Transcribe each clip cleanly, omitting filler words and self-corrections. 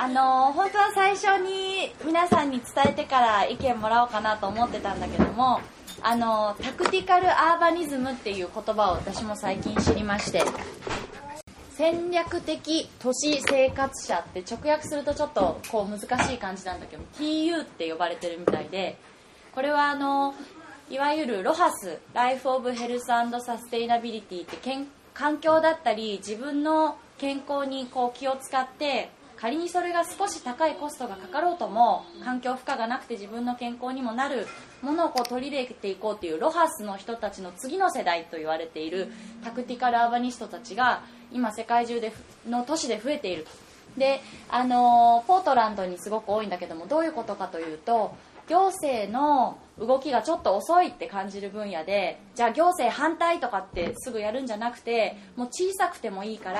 本当は最初に皆さんに伝えてから意見もらおうかなと思ってたんだけども、タクティカルアーバニズムっていう言葉を私も最近知りまして、戦略的都市生活者って直訳するとちょっとこう難しい感じなんだけど TU って呼ばれてるみたいで、これはいわゆるロハスライフオブヘルス&サステイナビリティって環境だったり自分の健康にこう気を使って、仮にそれが少し高いコストがかかろうとも環境負荷がなくて自分の健康にもなるものをこう取り入れていこうというロハスの人たちの次の世代と言われているタクティカルアーバニストたちが今世界中の都市で増えていると。で、ポートランドにすごく多いんだけども、どういうことかというと、行政の動きがちょっと遅いって感じる分野で、じゃあ行政反対とかってすぐやるんじゃなくて、もう小さくてもいいから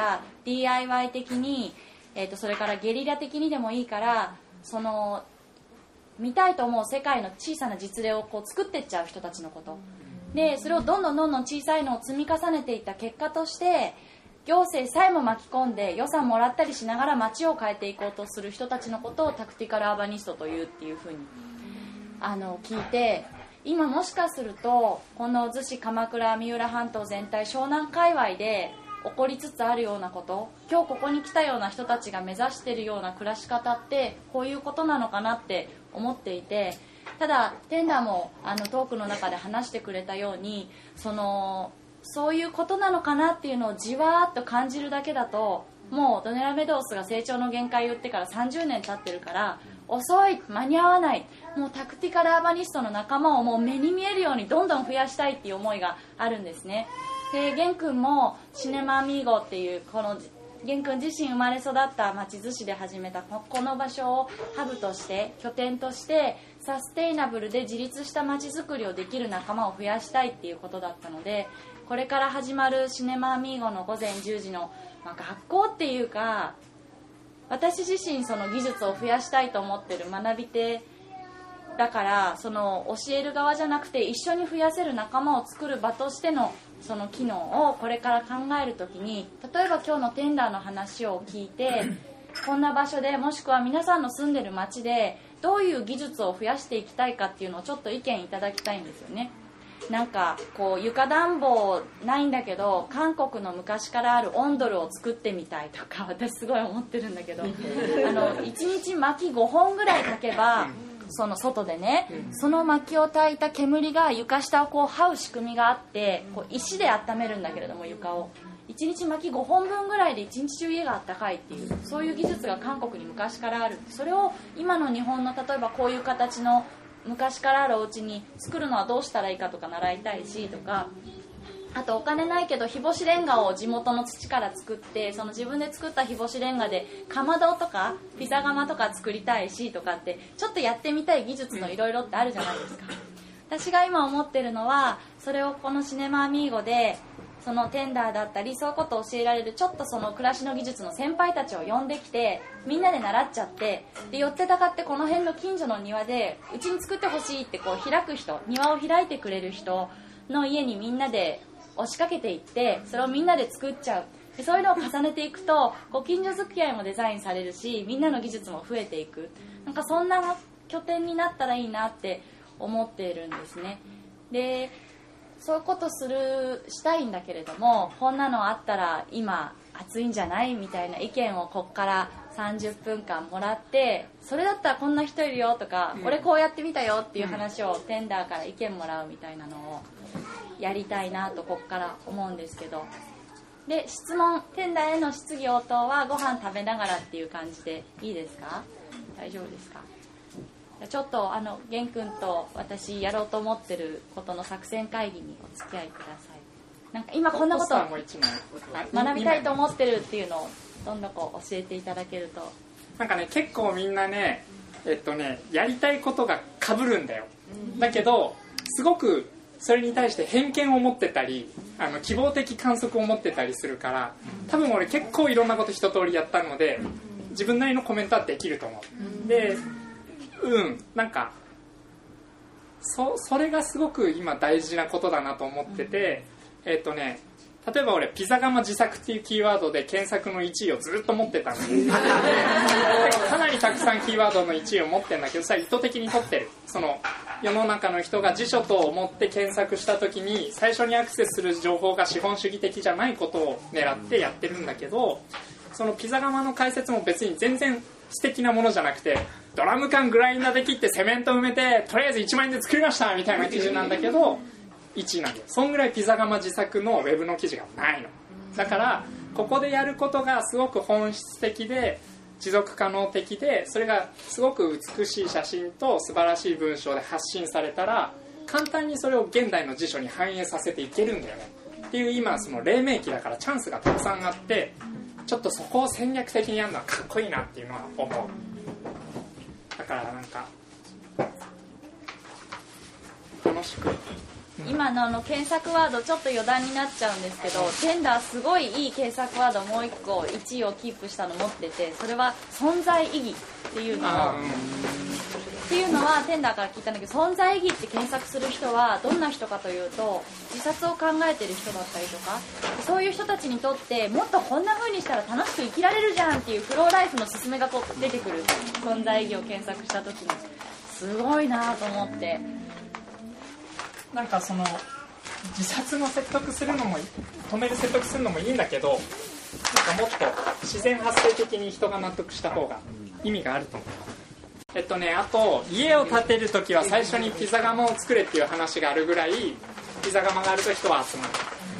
DIY 的に、それからゲリラ的にでもいいから、その見たいと思う世界の小さな実例をこう作っていっちゃう人たちのことで、それをどんどん小さいのを積み重ねていった結果として、行政さえも巻き込んで予算もらったりしながら街を変えていこうとする人たちのことをタクティカルアーバニストというっていうふうに聞いて、今もしかするとこの逗子鎌倉三浦半島全体湘南界隈で起こりつつあるようなこと、今日ここに来たような人たちが目指しているような暮らし方ってこういうことなのかなって思っていて、ただテンダーもトークの中で話してくれたように、そういうことなのかなっていうのをじわーっと感じるだけだと、もうドネラメドースが成長の限界を言ってから30年経ってるから遅い、間に合わない、もうタクティカルアーバニストの仲間をもう目に見えるようにどんどん増やしたいっていう思いがあるんですね。で、玄君もシネマアミーゴっていう、この玄君自身生まれ育った町逗子で始めたこの場所をハブとして拠点としてサステイナブルで自立した町づくりをできる仲間を増やしたいっていうことだったので、これから始まるシネマアミーゴの午前10時の、学校っていうか、私自身その技術を増やしたいと思ってる学び手だから、その教える側じゃなくて一緒に増やせる仲間を作る場としてのその機能をこれから考えるときに、例えば今日のテンダーの話を聞いて、こんな場所でもしくは皆さんの住んでる街でどういう技術を増やしていきたいかっていうのをちょっと意見いただきたいんですよね。なんかこう床暖房ないんだけど韓国の昔からあるオンドルを作ってみたいとか、私すごい思ってるんだけど1日薪5本ぐらい焚けば、その外でね、その薪を焚いた煙が床下をこう這う仕組みがあって、こう石で温めるんだけれども、床を1日薪5本分ぐらいで1日中家があったかいっていう、そういう技術が韓国に昔からある。それを今の日本の例えばこういう形の昔からあるお家に作るのはどうしたらいいかとか習いたいしとか、あとお金ないけど日干しレンガを地元の土から作って、その自分で作った日干しレンガでかまどとかピザ窯とか作りたいしとかって、ちょっとやってみたい技術のいろいろってあるじゃないですか。私が今思ってるのは、それをこのシネマアミーゴでそのテンダーだったりそういうことを教えられるちょっとその暮らしの技術の先輩たちを呼んできて、みんなで習っちゃって、で寄ってたかってこの辺の近所の庭でうちに作ってほしいってこう開く人、庭を開いてくれる人の家にみんなで押しかけていって、それをみんなで作っちゃう。でそういうのを重ねていくとご近所付き合いもデザインされるし、みんなの技術も増えていく。なんかそんな拠点になったらいいなって思っているんですね。でそういうことしたいんだけれども、こんなのあったら今暑いんじゃないみたいな意見をこっから30分間もらって、それだったらこんな人いるよとか、俺こうやってみたよっていう話をテンダーから意見もらうみたいなのをやりたいなとこっから思うんですけど、で質問、テンダーへの質疑応答はご飯食べながらっていう感じでいいですか？大丈夫ですか？ちょっと玄君と私やろうと思ってることの作戦会議にお付き合いください。なんか今こんなことを学びたいと思ってるっていうのをどんどん教えていただけると。 なんかね、結構みんなねやりたいことが被るんだよ。だけどすごくそれに対して偏見を持ってたり希望的観測を持ってたりするから、多分俺結構いろんなこと一通りやったので自分なりのコメントはできると思う。でなんかそれがすごく今大事なことだなと思ってて、例えば俺ピザ窯自作っていうキーワードで検索の1位をずっと持ってたので必さんキーワードの1位を持ってるんだけど、それは意図的に取ってる。その世の中の人が辞書と思って検索した時に最初にアクセスする情報が資本主義的じゃないことを狙ってやってるんだけど、そのピザ窯の解説も別に全然素敵なものじゃなくて、ドラム缶グラインダーで切ってセメント埋めてとりあえず1万円で作りましたみたいな記事なんだけど1位なんだよ。そんぐらいピザ窯自作のウェブの記事がないの。だからここでやることがすごく本質的で持続可能的で、それがすごく美しい写真と素晴らしい文章で発信されたら簡単にそれを現代の辞書に反映させていけるんだよねっていう、今その黎明期だからチャンスがたくさんあって、ちょっとそこを戦略的にやるのはかっこいいなっていうのは思う。だからなんか楽しく、 今の検索ワードちょっと余談になっちゃうんですけど、テンダーすごいいい検索ワードもう一個1位をキープしたの持ってて、それは存在意義っていうのはテンダーから聞いたんだけど、存在意義って検索する人はどんな人かというと、自殺を考えてる人だったりとか、そういう人たちにとってもっとこんな風にしたら楽しく生きられるじゃんっていうフローライフの勧めがこう出てくる。存在意義を検索した時にすごいなと思って、 なんかその自殺の説得するのも止める説得するのもいいんだけど、なんかもっと自然発生的に人が納得した方が意味があると思う。あと家を建てるときは最初にピザ窯を作れっていう話があるぐらい、ピザ窯があると人は集まる。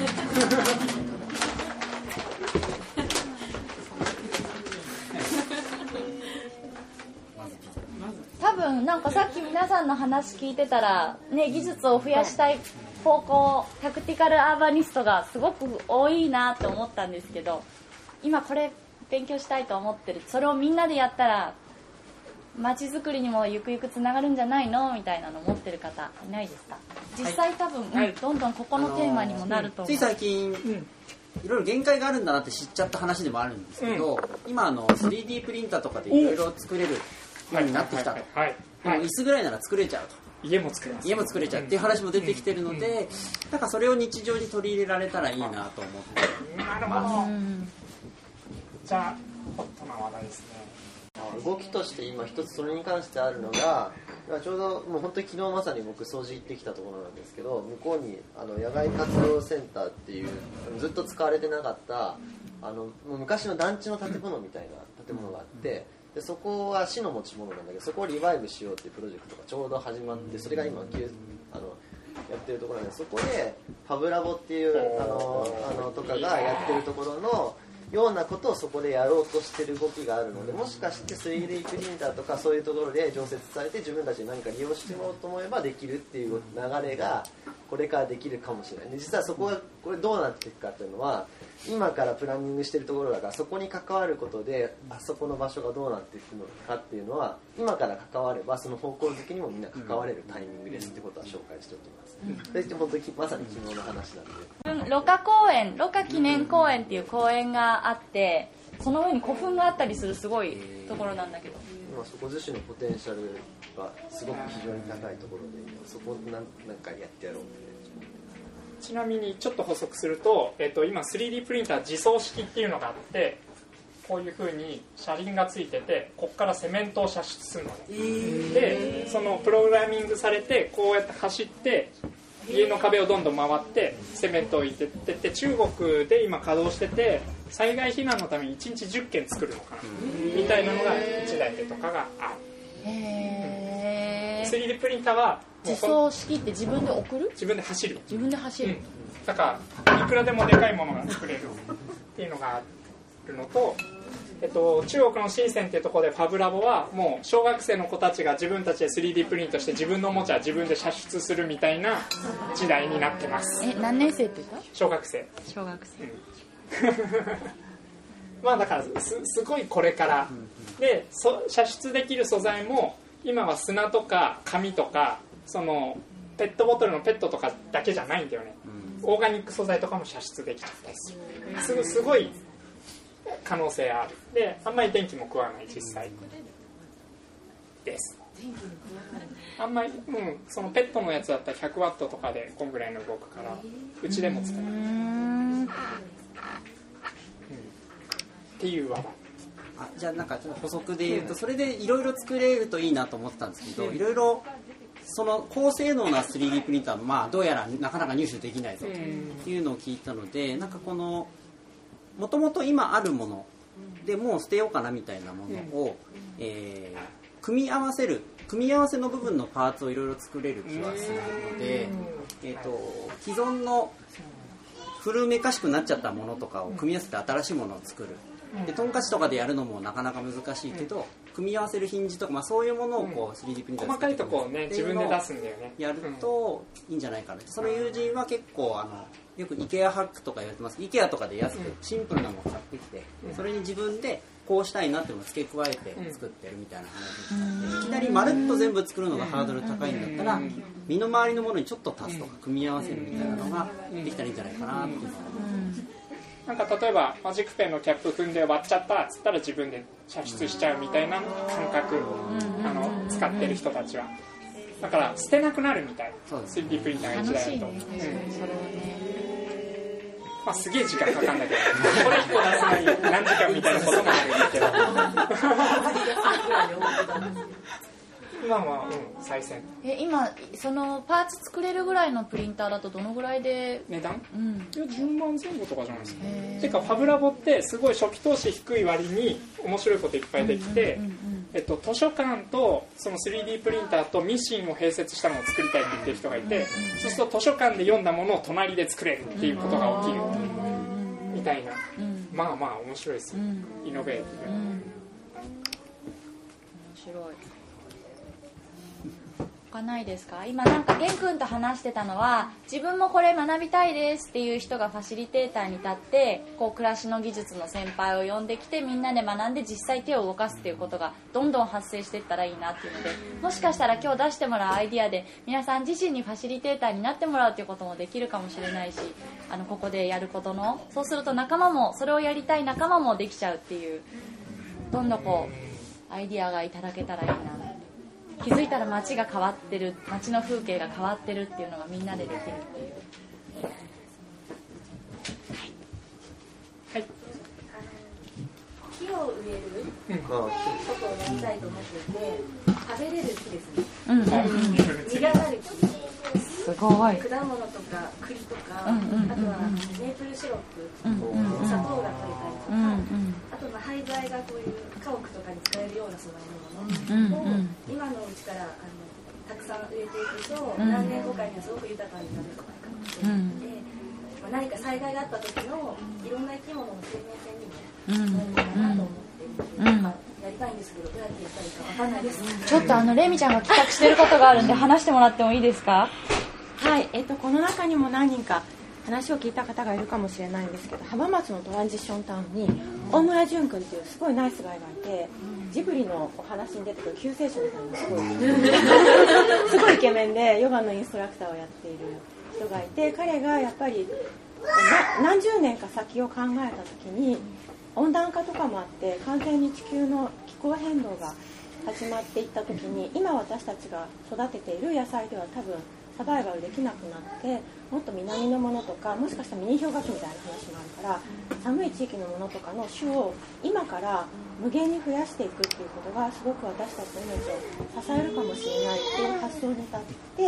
多分なんかさっき皆さんの話聞いてたら、ね、技術を増やしたい方向、タクティカルアーバニストがすごく多いなと思ったんですけど、今これ勉強したいと思ってる、それをみんなでやったら街づくりにもゆくゆくつながるんじゃないのみたいなの持ってる方いないですか？実際多分、はい、どんどんここのテーマにもなると思う。 つい最近、いろいろ限界があるんだなって知っちゃった話でもあるんですけど、今3D プリンターとかでいろいろ作れるようになってきたと。椅子ぐらいなら作れちゃうと。 家も作れます。 家も作れちゃうっていう話も出てきてるので、なんかそれを日常に取り入れられたらいいなと思ってなるほど。じゃあホットな話題ですね。 動きとして今一つそれに関してあるのが、ちょうどもう本当に昨日まさに僕掃除行ってきたところなんですけど、向こうに野外活動センターっていうずっと使われてなかったもう昔の団地の建物みたいな建物があって、でそこは市の持ち物なんだけど、そこをリバイブしようっていうプロジェクトがちょうど始まって、それが今やってるところなんで、そこでファブラボっていうとかがやってるところのようなことをそこでやろうとしてる動きがあるので、もしかして 3D プリンターとかそういうところで常設されて自分たちで何か利用してもらおうと思えばできるっていう流れがこれからできるかもしれない。で実はそこがこれどうなっていくかっていうのは、今からプランニングしてるところだから、そこに関わることであそこの場所がどうなっていくのかっていうのは、今から関わればその方向づけにもみんな関われるタイミングですってことは紹介しておきます。それって本当にまさに昨日の話なんで、 ろ過公園、ろ過記念公園っていう公園があって、その上に古墳があったりするすごいところなんだけど、 今そこ自身のポテンシャルがすごく非常に高いところで、そこなんかやってやろうって。 ちなみにちょっと補足すると、今 3D プリンター自走式っていうのがあって、こういう風に車輪がついてて、ここからセメントを射出するのね、でそのプログラミングされてこうやって走って家の壁をどんどん回ってセメントを置いてってて、中国で今稼働してて、災害避難のために1日10件作るのかなみたいなのが1台でとかがある。3D プリンターは自走式って自分で送る？ 自分で走る。 自分で走る。 だからいくらでもでかいものが作れるっていうのがあるのと、中国の深センっていうところでファブラボはもう小学生の子たちが自分たちで 3D プリントして自分のおもちゃ自分で射出するみたいな時代になってます。 何年生って言った？ 小学生。 小学生。 まあだからすごいこれからで、射出できる素材も今は砂とか紙とかそのペットボトルのペットとかだけじゃないんだよね。オーガニック素材とかも射出できちゃったりする。すごい可能性ある。で、あんまり電気も食わない実際です。あんまり、そのペットのやつだったら100ワットとかでこんぐらいの動くから、うちでも使える。っていう話題。 じゃあなんかちょっと補足で言うと、それでいろいろ作れるといいなと思ってたんですけど、いろいろその高性能な 3D プリンターもどうやらなかなか入手できないぞというのを聞いたので、なんかこのもともと今あるものでもう捨てようかなみたいなものを、組み合わせの部分のパーツをいろいろ作れる気はするので、既存の古めかしくなっちゃったものとかを組み合わせて新しいものを作る。でトンカチとかでやるのもなかなか難しいけど、組み合わせるヒンジとか、そういうものをこう 3D プリンターで細かいとこをね自分で出すんだよね。 やるといいんじゃないかな。その友人は結構よく IKEA ハックとか言われてます。 IKEA とかで安くシンプルなものを買ってきて、それに自分でこうしたいなっていうのを付け加えて作ってるみたいな話で、いきなりまるっと全部作るのがハードル高いんだったら、身の回りのものにちょっと足すとか組み合わせるみたいなのができたらいいんじゃないかなっていうのは。 なんか例えばマジックペンのキャップ踏んで割っちゃったっつったら自分で射出しちゃうみたいな感覚、使ってる人たちはだから捨てなくなるみたいな 3D プリンターが1台だと、まあすげえ時間かかんだけどこれ1個出すのに何時間みたいなこともあるんだけどまあまあ、最先。 今そのパーツ作れるぐらいのプリンターだとどのぐらいで値段？いや10万前後とかじゃないですか。てかファブラボってすごい初期投資低い割に面白いこといっぱいできて、図書館とその 3D プリンターとミシンを併設したのを作りたいって言ってる人がいて、そうすると図書館で読んだものを隣で作れるっていうことが起きるみたいな、まあまあ面白いですよ、イノベーティブ。面白い。他ないですか？今なんかゲン君と話してたのは、自分もこれ学びたいですっていう人がファシリテーターに立ってこう暮らしの技術の先輩を呼んできてみんなで学んで実際手を動かすっていうことがどんどん発生していったらいいなっていうので、もしかしたら今日出してもらうアイディアで皆さん自身にファシリテーターになってもらうっていうこともできるかもしれないし、ここでやることのそうすると仲間もそれをやりたい仲間もできちゃうっていう、どんどんこうアイディアがいただけたらいいな。気づいたら街が変わってる、街の風景が変わってるっていうのがみんなでできるっていう。 はい。木を植えることをやりたいと思っていて、食べれる木ですね。実がなる木。 すごい。 果物とか栗とか、あとはメープルシロップ、砂糖が取れたりとか、あと廃材がこういう家屋とかに使えるような素材のものを今のうちからたくさん植えていくと、何年後かにはすごく豊かになるんじゃないかなと思って、何か災害があった時のいろんな生き物の生命線にもなるのかなと思って、やりたいんですけどどうやってやったらいいか分かんないです。 ちょっとレミちゃんが企画してることがあるんで話してもらってもいいですか？ はい、この中にも何人か話を聞いた方がいるかもしれないんですけど、浜松のトランジションタウンに大村淳君っていうすごいナイスガイがいて、ジブリのお話に出てくる救世主みたいなすごいイケメンでヨガのインストラクターをやっている人がいて、彼がやっぱり何十年か先を考えた時に温暖化とかもあって完全に地球の気候変動が始まっていった時に、今私たちが育てている野菜では多分サバイバルできなくなって、もっと南のものとかもしかしたらミニ氷河期みたいな話もあるから、寒い地域のものとかの種を今から無限に増やしていくっていうことがすごく私たちの命を支えるかもしれないっていう発想に立って、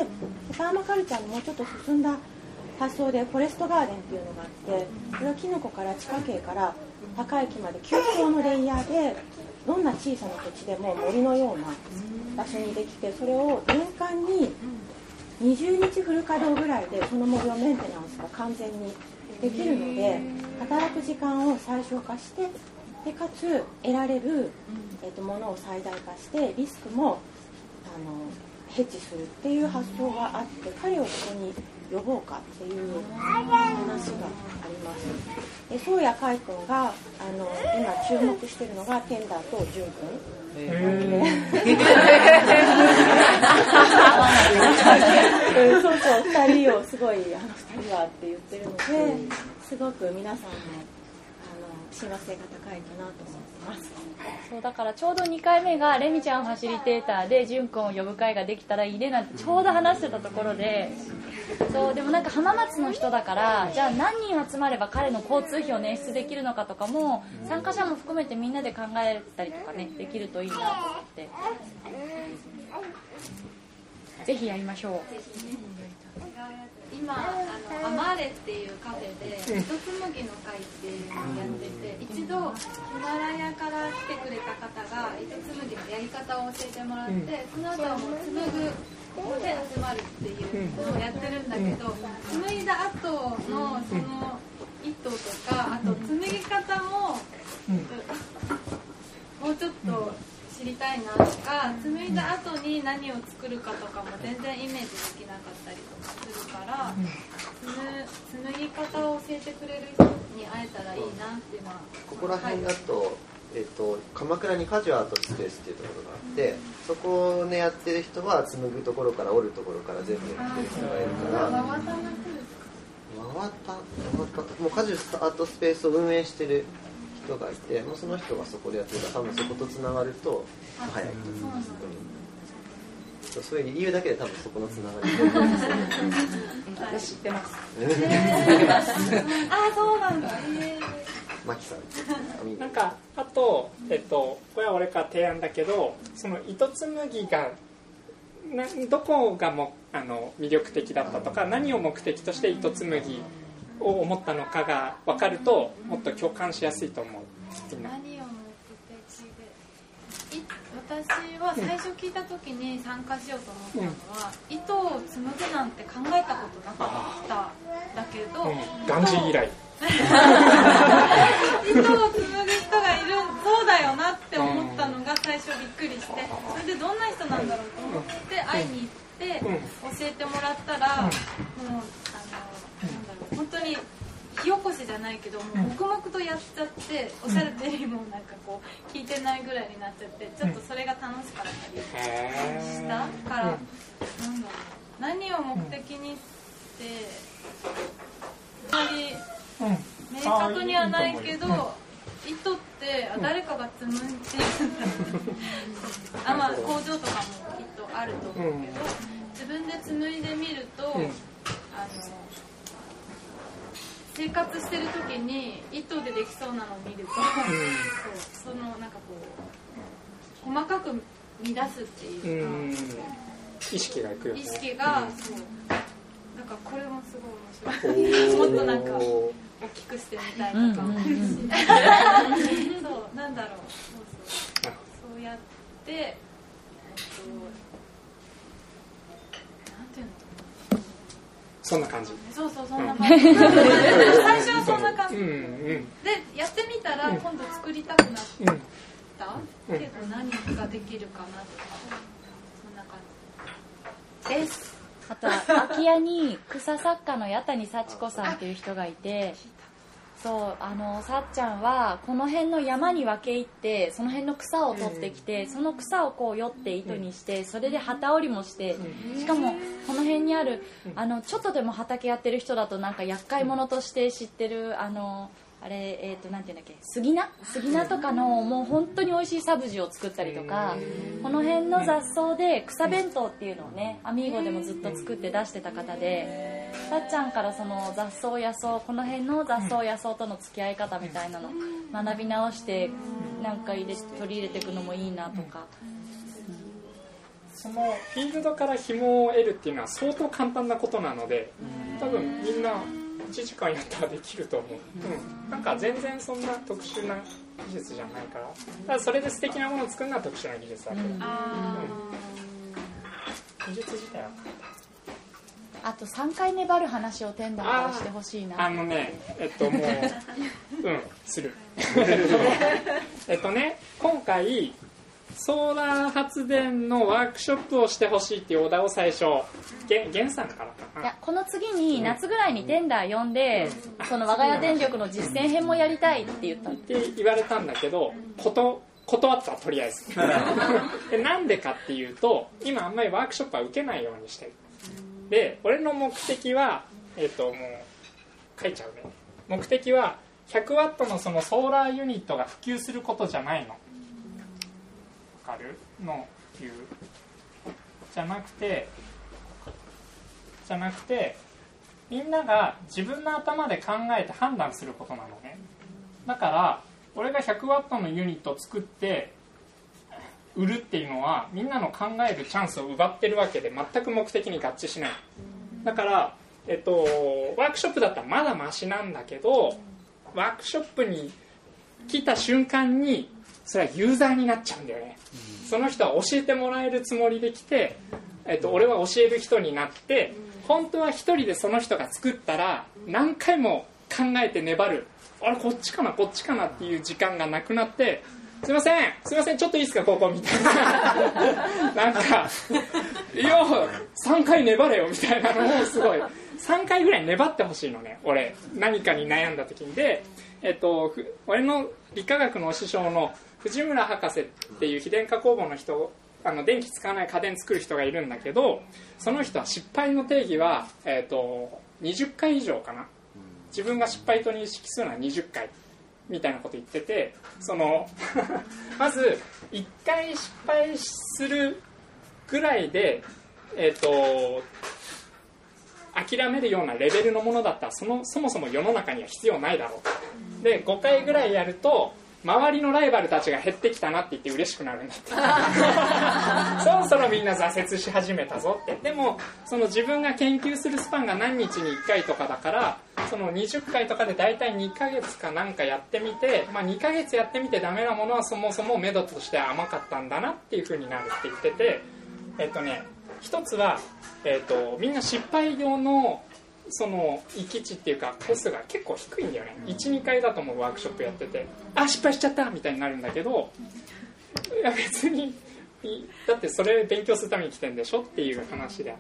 パーマカルチャーのもうちょっと進んだ発想でフォレストガーデンっていうのがあって、それはキノコから地下茎から高い木まで9層のレイヤーでどんな小さな土地でも森のような場所にできて、それを年間に20日フル稼働ぐらいでその森をメンテナンスが完全にできるので、働く時間を最小化して、でかつ得られる、ものを最大化してリスクもヘッジするっていう発想があって、彼をここに呼ぼうかっていう話があります。宗谷海君が今注目しているのがテンダーとジュン君。そうそう2人をすごい2人はって言ってるので、すごく皆さんの親和性が高いかなと思ってます。 そうだからちょうど2回目がレミちゃんファシリテーターでジュン君を呼ぶ会ができたらいいねなんてちょうど話してたところで、 そうでもなんか浜松の人だからじゃあ何人集まれば彼の交通費を捻出できるのかとかも参加者も含めてみんなで考えたりとかねできるといいなと思ってぜひやりましょう。 今アマーレっていうカフェでひとつむぎの会っていうのをやってて、一度ヒマラヤから来てくれた方がひとつむぎのやり方を教えてもらって、その後はもう紡ぐで集まるっていうのをやってるんだけど、紡いだ後のその糸とか、あと紡ぎ方ももうちょっと知りたいなとか、紡いだ後に何を作るかとかも全然イメージできなかったりとかするから、紡ぎ方を教えてくれる人に会えたらいいなって今ここら辺だと、鎌倉にカジュアートスペースっていうところがあって、そこをねやってる人は紡ぐところから織るところから全部やってる人がいるから、もうカジュアートスペースを運営してる人がいて、もうその人がそこでやってるから、多分そことつながると早いと、そういう理由だけで多分そこのつながり私知ってます。 あ、そうなんだ。 マキさんなんかあと、これは俺から提案だけど、その糸紡ぎがどこがも魅力的だったとか、何を目的として糸紡ぎを思ったのかが分かるともっと共感しやすいと思う。 何を目的で、私は最初聞いた時に参加しようと思ったのは、糸を紡ぐなんて考えたことなかっただけど、 ガンジー以来糸を紡ぐ人がいる、そうだよなって思ったのが最初びっくりして、それでどんな人なんだろうと思って会いに行って教えてもらったら、もう本当に火起こしじゃないけど、もう黙々とやっちゃって、おっしゃる通りもなんかこう聞いてないぐらいになっちゃって、ちょっとそれが楽しかったりしたから、何を目的にしてあまり明確にはないけど、糸って誰かが紡いでるんだまあ工場とかもきっとあると思うけど、自分で紡いでみると、生活してる時に糸でできそうなのを見ると、そのなんかこう細かく乱すっていうか、 意識がいくよね。 意識が、そうなんかこれもすごい面白い。もっとなんか大きくしてみたいとか思うし、そうなんだろう、そうやってなんていうの。 そんな感じ。 そうそんな感じ。最初はそんな感じ。でやってみたら今度作りたくなった。けど何ができるかなとか、そんな感じです。 あとは空き家に草作家の八谷幸子さんっていう人がいて、そうさっちゃんはこの辺の山に分け入ってその辺の草を取ってきて、その草をこうよって糸にして、それで旗織りもして、しかもこの辺にあるちょっとでも畑やってる人だとなんか厄介者として知ってるあれなんていうんだっけ、杉菜とかのもう本当に美味しいサブジを作ったりとか、この辺の雑草で草弁当っていうのをね、アミーゴでもずっと作って出してた方で、さっちゃんからその雑草野草、この辺の雑草野草との付き合い方みたいなの学び直してなんか取り入れていくのもいいなとか、 そのフィールドから紐を得るっていうのは相当簡単なことなので、多分みんな1時間やったらできると思う。なんか全然そんな特殊な技術じゃないから、ただそれで素敵なものを作るのは特殊な技術だけど、技術自体は簡単。 あと3回粘る話をテンダーからしてほしいな。 もうする今回ソーラー発電のワークショップをしてほしいっていうオーダーを最初源さんからかな。 いや、この次に夏ぐらいにテンダー呼んで、その我が家電力の実践編もやりたいって言ったって言われたんだけど、断った、とりあえずでなんでかっていうと、今あんまりワークショップは受けないようにしてる。で俺の目的はもう書いちゃうね。目的は100ワットのそのソーラーユニットが普及することじゃないの。わかるの普及じゃなくて、 じゃなくて、みんなが自分の頭で考えて判断することなのね。だから俺が100ワットのユニットを作って売るっていうのは、みんなの考えるチャンスを奪ってるわけで、全く目的に合致しない。だから、ワークショップだったらまだマシなんだけど、ワークショップに来た瞬間にそれはユーザーになっちゃうんだよね。その人は教えてもらえるつもりで来て、俺は教える人になって、本当は一人でその人が作ったら何回も考えて粘る、あれこっちかなこっちかなっていう時間がなくなって、すいませんちょっといいですかここみたいななんかいや3回粘れよみたいなのをすごい3回ぐらい粘ってほしいのね、俺何かに悩んだ時に。で、俺の理化学の師匠の藤村博士っていう非電化工房の人、電気使わない家電作る人がいるんだけど、その人は失敗の定義は、20回以上かな、自分が失敗と認識するのは20回みたいなこと言ってて、まず1回失敗するぐらいで、諦めるようなレベルのものだったらそもそも世の中には必要ないだろう。で5回ぐらいやると周りのライバルたちが減ってきたなって言って嬉しくなるんだってそろそろみんな挫折し始めたぞって。でもその自分が研究するスパンが何日に1回とかだから、その20回とかでだいたい2ヶ月かなんかやってみて、2ヶ月やってみてダメなものはそもそも目処として甘かったんだなっていう風になるって言ってて、一つは、みんな失敗用のその域値っていうかコスが結構低いんだよね。 1,2 回だと思うワークショップやってて、失敗しちゃったみたいになるんだけど、いや別にだってそれ勉強するために来てんでしょっていう話であって、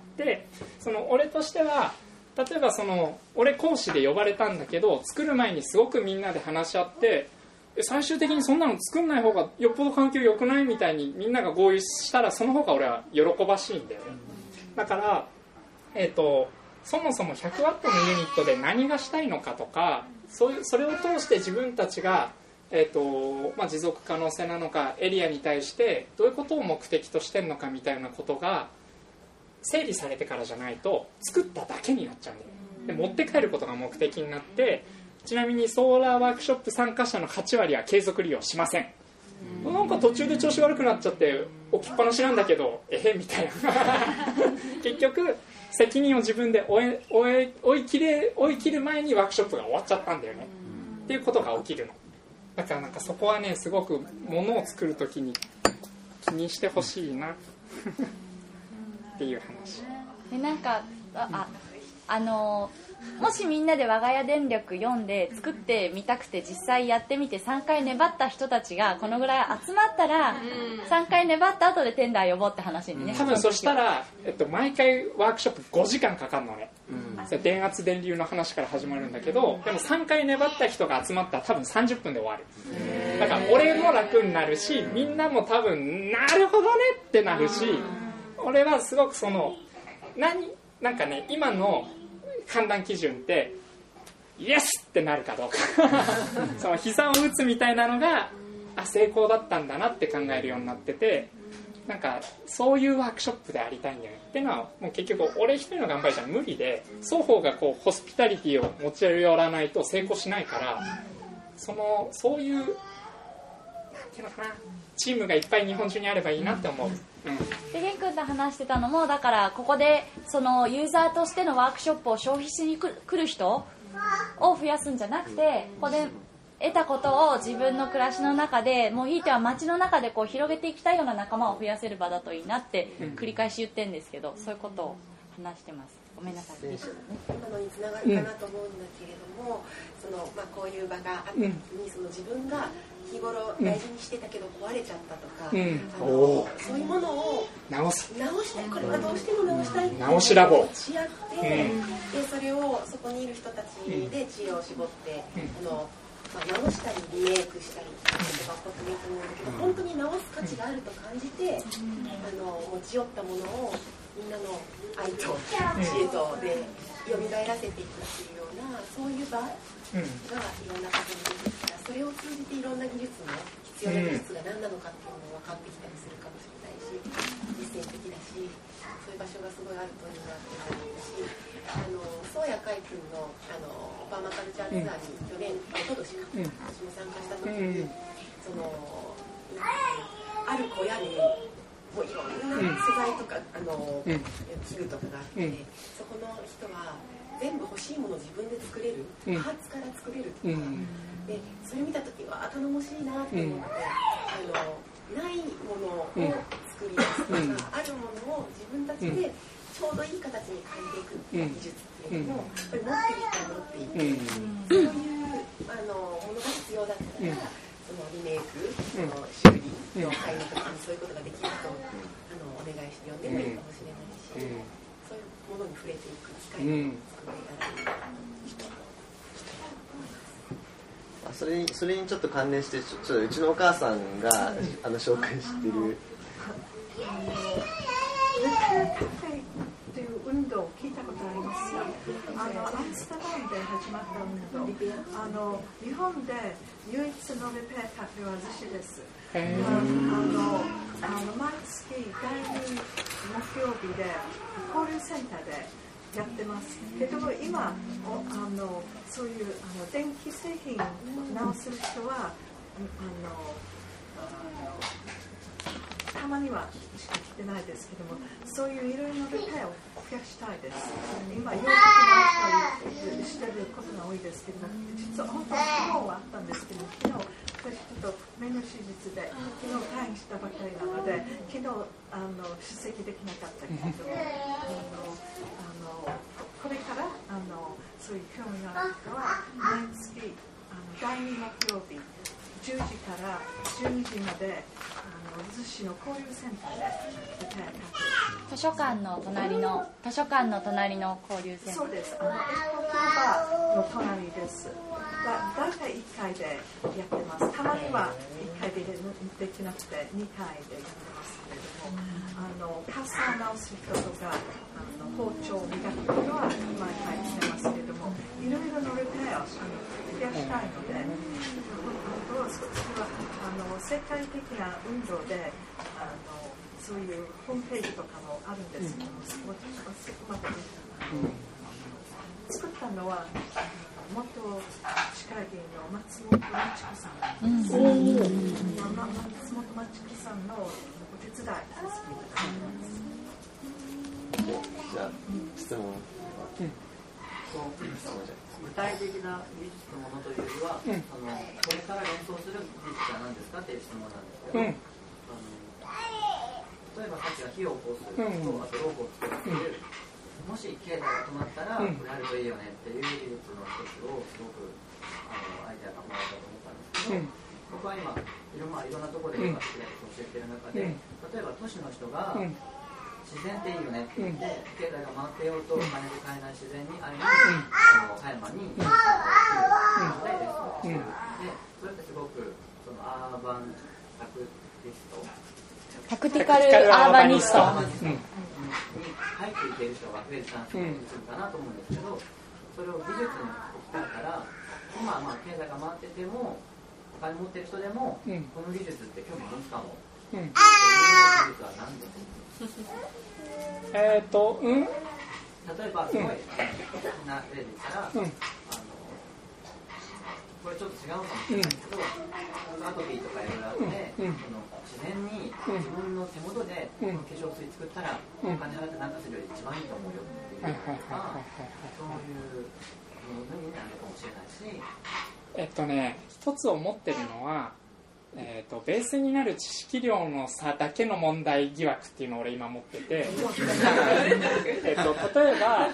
その俺としては例えば俺講師で呼ばれたんだけど、作る前にすごくみんなで話し合って、最終的にそんなの作んない方がよっぽど環境良くないみたいにみんなが合意したら、その方が俺は喜ばしいんだよね。だからそもそも100ワットのユニットで何がしたいのかとか、それを通して自分たちが、持続可能性なのかエリアに対してどういうことを目的としてるのかみたいなことが整理されてからじゃないと作っただけになっちゃうんだよね。で持って帰ることが目的になって、ちなみにソーラーワークショップ参加者の8割は継続利用しません。なんか途中で調子悪くなっちゃって置きっぱなしなんだけどみたいな結局責任を自分で追い切る前にワークショップが終わっちゃったんだよねっていうことが起きるの。だからなんかそこはね、すごく物を作るときに気にしてほしいなっていう話で、なんかもしみんなで我が家電力読んで作ってみたくて実際やってみて3回粘った人たちがこのぐらい集まったら、3回粘った後でテンダー呼ぼうって話にね。 多分そしたら、毎回ワークショップ5時間かかるのね、電圧電流の話から始まるんだけど、でも3回粘った人が集まったら多分30分で終わる。だから俺も楽になるし、みんなも多分なるほどねってなるし、俺はすごくなんかね、今の判断基準ってイエスってなるかどうかその膝を打つみたいなのが成功だったんだなって考えるようになってて、なんかそういうワークショップでありたいんだよねっていうのは、もう結局俺一人の頑張りじゃ無理で、双方がこうホスピタリティを持ち寄らないと成功しないから、そういうなんていうのかな、チームがいっぱい日本中にあればいいなって思う。 でゲン君と話してたのも、だからここでそのユーザーとしてのワークショップを消費しに来る人を増やすんじゃなくて、ここで得たことを自分の暮らしの中で、もういいては街の中でこう広げていきたいような仲間を増やせる場だといいなって繰り返し言ってるんですけど、そういうことを話してます。ごめんなさい。 今のにつながるかなと思うんだけれども、こういう場があった時に、自分が日頃大事にしてたけど壊れちゃったとか、そういうものを直してこれはどうしても直したいって直しラボし合って、でそれをそこにいる人たちで知恵を絞って、直したりリメイクしたりってことが起こってもいいと思うんだけど、本当に直す価値があると感じて、持ち寄ったものをみんなの愛と知恵とで蘇らせていくっていうような、そういう場がいろんな方に出てきたら、それを通じていろんな技術も必要な技術が何なのかっていうのも分かってきたりするかもしれないし、実践的だし、そういう場所がすごいあるといいなって思うし。 ターツアーに去年、おととしか、私も参加した時に、ある小屋にもういろんな素材とか器具とかがあって、そこの人は全部欲しいものを自分で作れる、パーツから作れるとか、でそれ見た時は頼もしいなって思って、ないものを作り出すとか、あるものを自分たちでちょうどいい形に変えていく技術っていうのをやっぱり持っていて、そういうものが必要だったら、そのリメイク、修理の会の時にそういうことができるとお願いして呼んでもいいかもしれないし、そういうものに触れていく機会を作れたらいいなと思います。 それにちょっと関連してちょっとうちのお母さんが紹介してるという運動を聞いたことありますが、アムステルダムで始まった運動、日本で唯一のリペアカフェは逗子です。毎月第2木曜日で交流センターでやってますけど、今そういう電気製品を直す人はたまにはしか来てないですけども、そういういろいろなリペアを増やしたいです。今洋服直したりしてることが多いですけども、実は本当は昨日はあったんですけども、昨日私ちょっと目の手術で昨日退院したばかりなので、昨日出席できなかったけれども、これからそういう興味がある人は毎月第2木曜日10時から12時まで逗子の交流センターで図書館の隣の交流センター。 そうです。エコクバーの隣です。だいたい1階でやってます。たまには1階でできなくて2階でやってますけれども、カッサー直す人とか包丁を磨く人は今入ってますけれども、いろいろのリペアを増やしたいので、それは世界的な運動でそういうホームページとかもあるんですけども、そこまで作ったのは元市会議員の松本真知子さんです。松本真知子さんのお手伝いさせていただきます。 じゃあ質問。 具体的な技術のものというよりは、これから連想する技術は何ですかっていう質問なんですけど、例えばさっきは火を起こすと、あとロープを作るっていう、もし経済が止まったらこれあるといいよねっていう技術の一つをすごくアイデアがもらえたと思ったんですけど、僕は今いろんなところでヨガ好きだと教えてる中で、例えば都市の人が自然っていいよねって言って経済が回ってようとお金で買えない自然に会いに葉山に来るのでレストランしてる。でそれってすごくアーバンタクティストタクティカルアーバニストに入っていける人が増えるチャンスがするかなと思うんですけど、それを技術に置き換えたら今経済が回っててもお金持ってる人でもこの技術って興味持つかもっていう技術は何ですか？ 例えばすごいな例で言ったら、これちょっと違うかもしれないけど、アトピーとかいろいろあって、自然に自分の手元で化粧水作ったらお金払ってなんかするより一番いいと思うよっていうとか、そういうのになるかもしれないし、 一つ思ってるのは、ベースになる知識量の差だけの問題疑惑っていうのを俺今持ってて例えば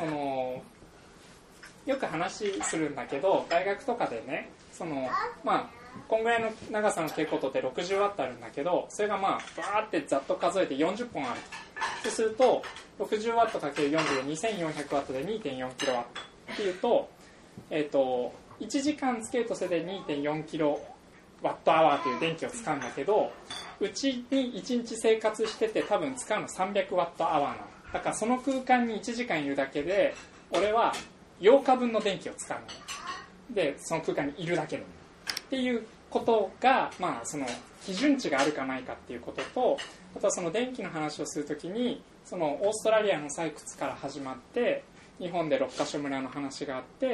よく話するんだけど、大学とかでねこんぐらいの長さの蛍光灯って60ワットあるんだけど、それがバーってざっと数えて40本あると。そうすると60ワット ×40 で2400ワットで 2.4 キロワットっていうと、1時間つけるとそれで 2.4 キロワットアワーという電気を使うんだけど、うちに1日生活してて多分使うの300ワットアワーなの。だからその空間に1時間いるだけで俺は8日分の電気を使うので、その空間にいるだけでっていうことが、その基準値があるかないかっていうことと、あとはその電気の話をするときにそのオーストラリアの採掘から始まって日本で6カ所村の話があって、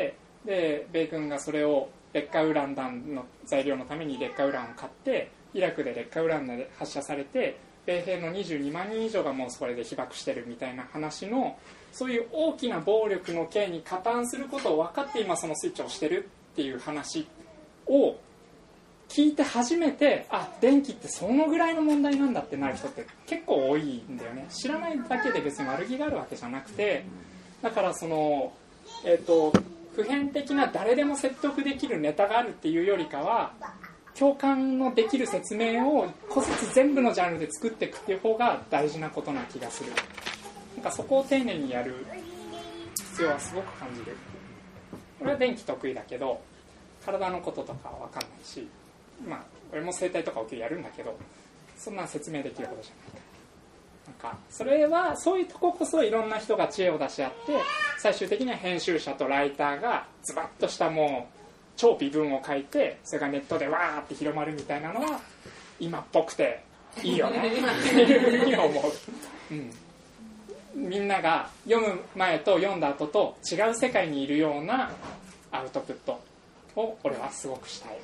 で米軍がそれを劣化ウラン弾の材料のために劣化ウランを買ってイラクで劣化ウランで発射されて米兵の22万人以上がもうそれで被爆してるみたいな話の、そういう大きな暴力の刑に加担することを分かって今そのスイッチを押してるっていう話を聞いて初めて、あ、電気ってそのぐらいの問題なんだってなる人って結構多いんだよね。知らないだけで別に悪気があるわけじゃなくて、だからその普遍的な誰でも説得できるネタがあるっていうよりかは、共感のできる説明を個別全部のジャンルで作っていくっていう方が大事なことな気がする。なんかそこを丁寧にやる必要はすごく感じる。俺は電気得意だけど体のこととかは分かんないし、まあ俺も生態とかをやるんだけど、そんな説明できることじゃないから、なんかそれはそういうとここそいろんな人が知恵を出し合って、最終的には編集者とライターがズバッとしたもう超微文を書いて、それがネットでわーって広まるみたいなのは今っぽくていいよねっていうふうに思う、みんなが読む前と読んだ後と違う世界にいるようなアウトプットを俺はすごくしたい。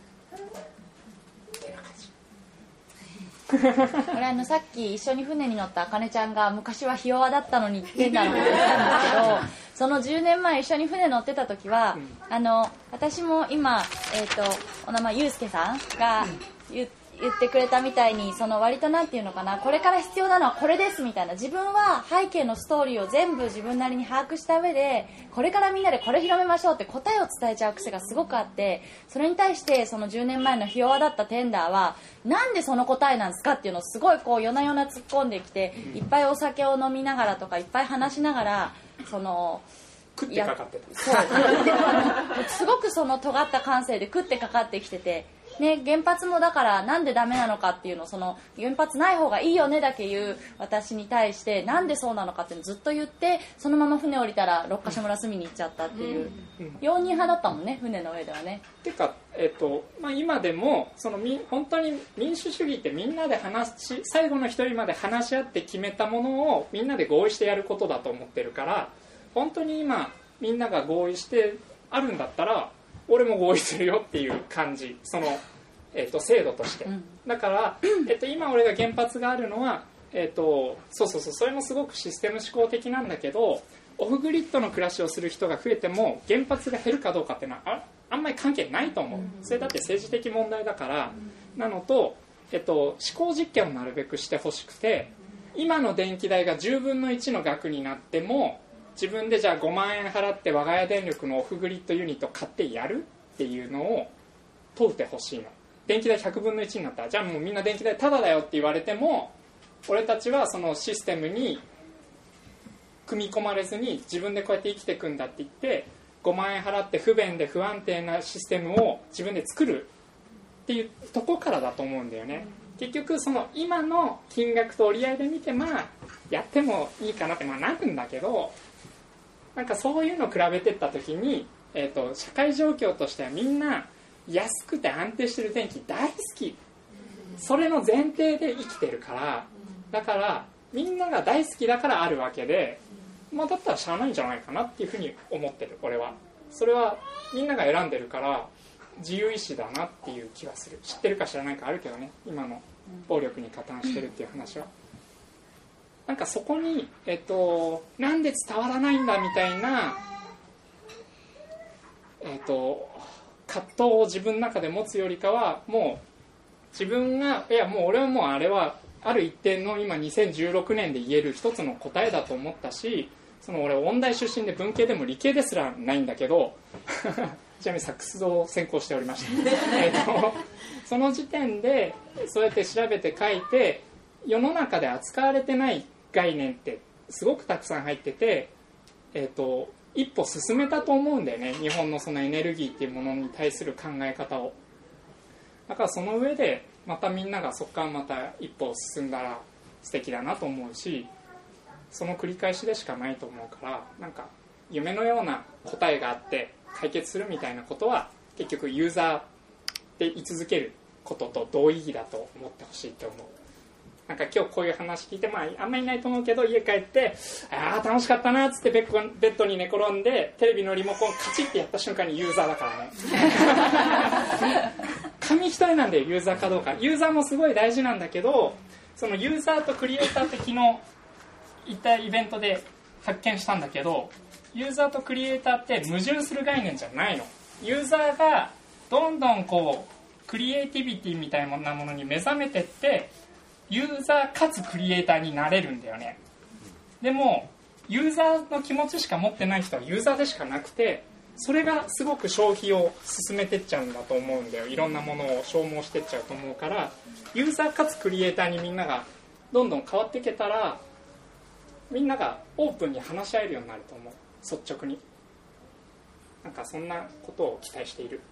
俺さっき一緒に船に乗ったあかねちゃんが昔はひ弱だったのにってんだろうって言ったんですけど、その10年前一緒に船乗ってた時は、私も今、お名前ゆうすけさんが言ってくれたみたいに、その割となんていうのかな、これから必要なのはこれですみたいな、自分は背景のストーリーを全部自分なりに把握した上で、これからみんなでこれ広めましょうって答えを伝えちゃう癖がすごくあって、それに対してその10年前のひ弱だったテンダーはなんでその答えなんですかっていうのをすごいこう夜な夜な突っ込んできて、いっぱいお酒を飲みながらとかいっぱい話しながら、その食ってかかってた。 そうすごくその尖った感性で食ってかかってきてて、ね、原発もだからなんでダメなのかっていうのを、その原発ない方がいいよねだけ言う私に対してなんでそうなのかっていうのをずっと言って、そのまま船降りたら六ヶ所村住みに行っちゃったっていう、容認派だったもんね、船の上ではね。 っていうか、今でもその本当に民主主義ってみんなで最後の一人まで話し合って決めたものをみんなで合意してやることだと思ってるから、本当に今みんなが合意してあるんだったら俺も合意するよっていう感じ、その、制度として、だから、今俺が原発があるのは、そうそれもすごくシステム思考的なんだけど、オフグリッドの暮らしをする人が増えても原発が減るかどうかっていうのはあんまり関係ないと思う。それだって政治的問題だから。なのと、思考実験をなるべくしてほしくて、今の電気代が10分の1の額になっても自分でじゃあ5万円払って我が家電力のオフグリッドユニット買ってやるっていうのを問うてほしいの。電気代100分の1になったら、じゃあもうみんな電気代タダだよって言われても、俺たちはそのシステムに組み込まれずに自分でこうやって生きていくんだって言って5万円払って不便で不安定なシステムを自分で作るっていうとこからだと思うんだよね。結局その今の金額と折り合いで見てやってもいいかなってなるんだけど、なんかそういうのを比べてった時に、社会状況としてはみんな安くて安定してる電気大好き、それの前提で生きてるから、だからみんなが大好きだからあるわけで、だったらしゃあないんじゃないかなっていうふうに思ってる。俺はそれはみんなが選んでるから自由意志だなっていう気がする。知ってるか知らないかあるけどね、今の暴力に加担してるっていう話は。なんかそこに、なんで伝わらないんだみたいな、葛藤を自分の中で持つよりかは、もう自分がもう俺はもうあれはある一点の今2016年で言える一つの答えだと思ったし、その俺音大出身で文系でも理系ですらないんだけどちなみにサックスを専攻しておりましたその時点でそうやって調べて書いて、世の中で扱われてない概念ってすごくたくさん入ってて、一歩進めたと思うんだよね、日本のそのエネルギーっていうものに対する考え方を。だからその上でまたみんながそこからまた一歩進んだら素敵だなと思うし、その繰り返しでしかないと思うから、なんか夢のような答えがあって解決するみたいなことは結局ユーザーで居続けることと同意義だと思ってほしいと思う。 なんか今日こういう話聞いて、まあ、あんまりいないと思うけど家帰ってああ楽しかったなっつってベッドに寝転んでテレビのリモコンカチッてやった瞬間にユーザーだからね紙一重なんだよ、ユーザーかどうか。ユーザーもすごい大事なんだけど、そのユーザーとクリエイターって昨日行ったイベントで発見したんだけど、ユーザーとクリエイターって矛盾する概念じゃないの。ユーザーがどんどんこうクリエイティビティみたいなものに目覚めてってユーザーかつクリエイターになれるんだよね。でもユーザーの気持ちしか持ってない人はユーザーでしかなくて、それがすごく消費を進めてっちゃうんだと思うんだよ。いろんなものを消耗してっちゃうと思うから、ユーザーかつクリエイターにみんながどんどん変わっていけたら、みんながオープンに話し合えるようになると思う。率直になんかそんなことを期待している。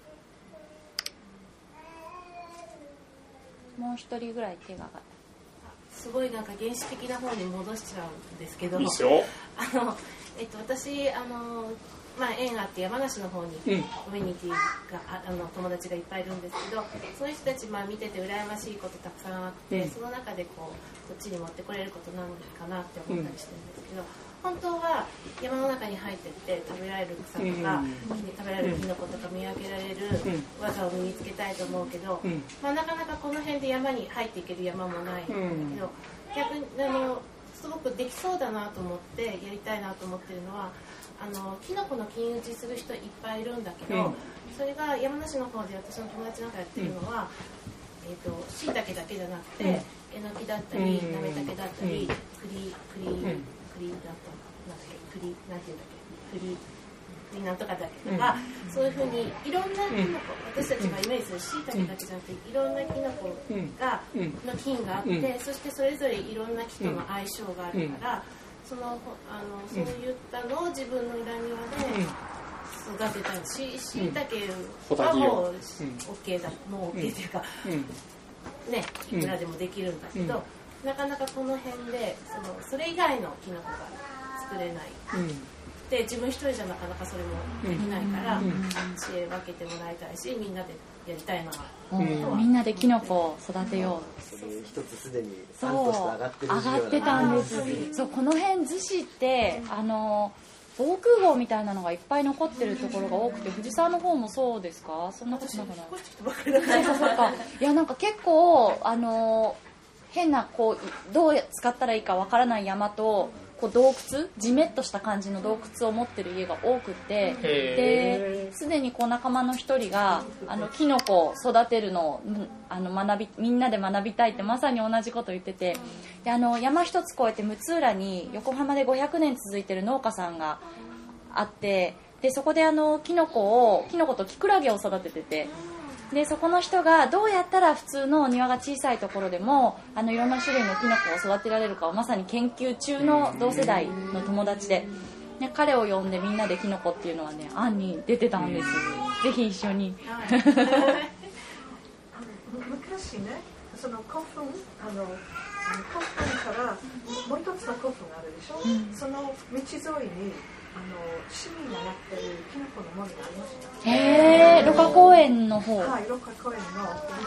もう一人ぐらい手が上がった。 すごいなんか原始的な方に戻しちゃうんですけど、 いいですよ。 私まあ、縁があって山梨の方にコミュニティが友達がいっぱいいるんですけど、そういう人たち見てて羨ましいことたくさんあって、その中でこっちに持ってこれることなのかなって思ったりしてるんですけど、本当は山の中に入ってって食べられる草とか、食べられるキノコとか見分けられる技を身につけたいと思うけど、なかなかこの辺で山に入っていける山もないんだけど、逆にすごくできそうだなと思ってやりたいなと思ってるのは、キノコの金打ちする人いっぱいいるんだけど、それが山梨の方で私の友達なんかやってるのは、しいたけだけじゃなくて、えのきだったりなめたけだったり、栗なんとかだけとか、そういうふうにいろんなキノコ、私たちがイメージするしいたけだけじゃなくていろんなキノコの菌があって、そしてそれぞれいろんな木との相性があるから、そういったのを自分の裏庭で育てたり、しいたけはもう OK だ、もう OK っていうか、ね、いくらでもできるんだけど、なかなかこの辺でそれ以外のキノコが作れない、で自分一人じゃなかなかそれもできないから、知恵分けてもらいたいし、みんなでやりたいなと、 みんなでキノコを育てよう。 それ一つすでに案として上がってる事業上がってたんです。そう、この辺逗子って防空壕みたいなのがいっぱい残ってるところが多くて、藤沢の方もそうですか？そんなことなくない？そうか。いや、なんか結構変などう使ったらいいかわからない山と洞窟、じめっとした感じの洞窟を持ってる家が多くて、ですでに仲間の一人がキノコを育てるのをみんなで学びたいってまさに同じこと言ってて、で山一つ越えて六浦に横浜で500年続いてる農家さんがあって、でそこでキノコとキクラゲを育ててて、でそこの人がどうやったら普通の庭が小さいところでもいろんな種類のキノコを育てられるかをまさに研究中の同世代の友達で、ね、彼を呼んでみんなでキノコっていうのはね、案に出てたんです。ぜひ一緒に。 昔ね、その古墳からもう一つの古墳あるでしょ、その道沿いに市民がやってるキノコの森がありました。 へー、六花公園の方。 はい、六花公園の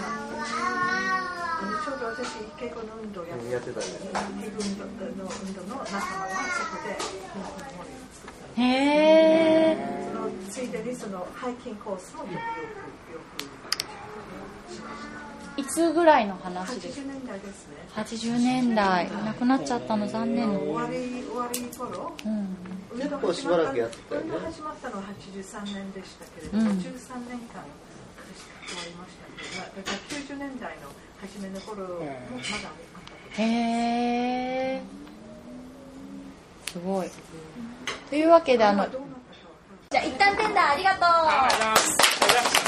ちょうど私稽古の運動をやってたんですね。運動の仲間はそこでキノコの森を作った。 へー。 ついでにハイキングコースもよくしました。 いつぐらいの話ですか ？80年代ですね。 80年代。亡くなっちゃったの残念。 終わり頃。 結構しばらくやってたよね。 始まったのは83年でしたけれども、13年間終わりましたけど、だから90年代の初めの頃もまだあった。 へー、すごい。というわけでじゃあ一旦テンダーありがとう。